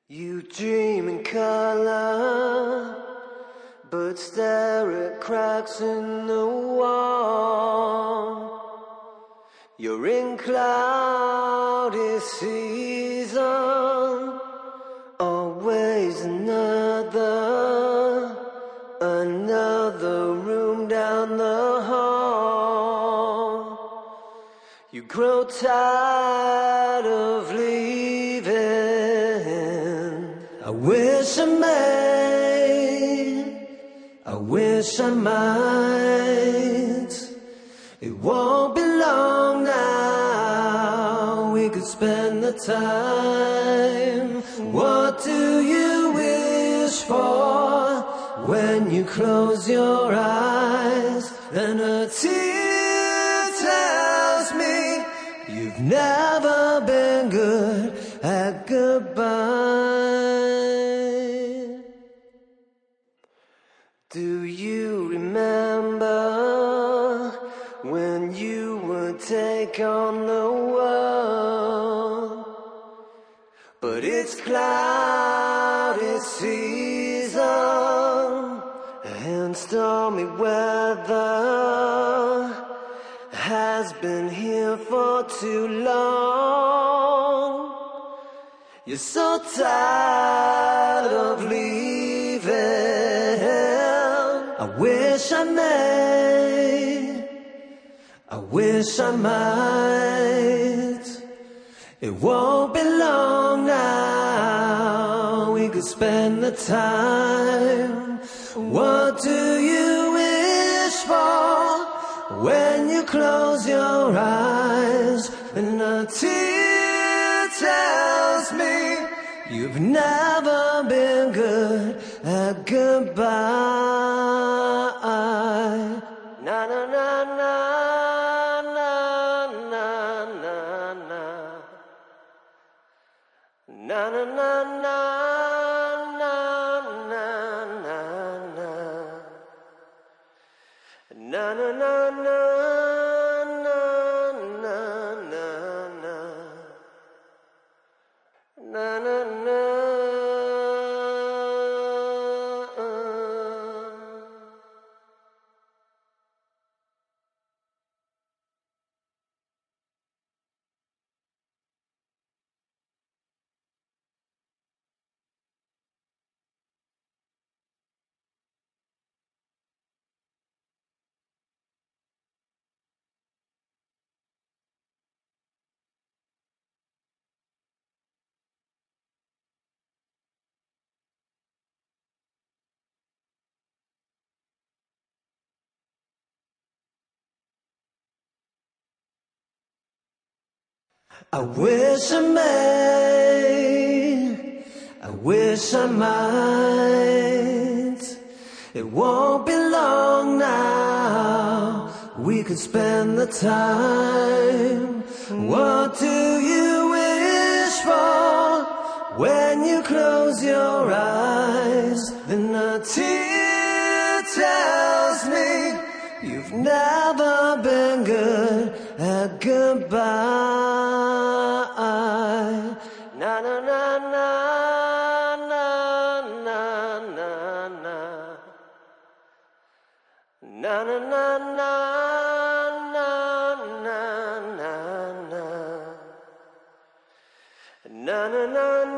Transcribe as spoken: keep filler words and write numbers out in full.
You dream in color, but stare at cracks in the wall. You're in cloudy season, always another, another room down the hall. You grow tired of leaving. I wish I may, I wish I might. It won't be long now, we could spend the time. What do you wish for when you close your eyes? And a tear tells me you've never been good at goodbye. Do you remember when you would take on the world? But it's cloudy season and stormy weather has been here for too long. You're so tired of leaving. I wish I may, I wish I might. It won't be long now, we could spend the time. What do you wish for when you close your eyes? And a tear tells me you've never been good at goodbye. Na na na na na na na na na na na na na na na na na na. Na na na. I wish I may, I wish I might. It won't be long now, we could spend the time. What do you wish for when you close your eyes? Then a tear tells me you've never been good at goodbye. Na na na na na na na na na na na na na na na na na na.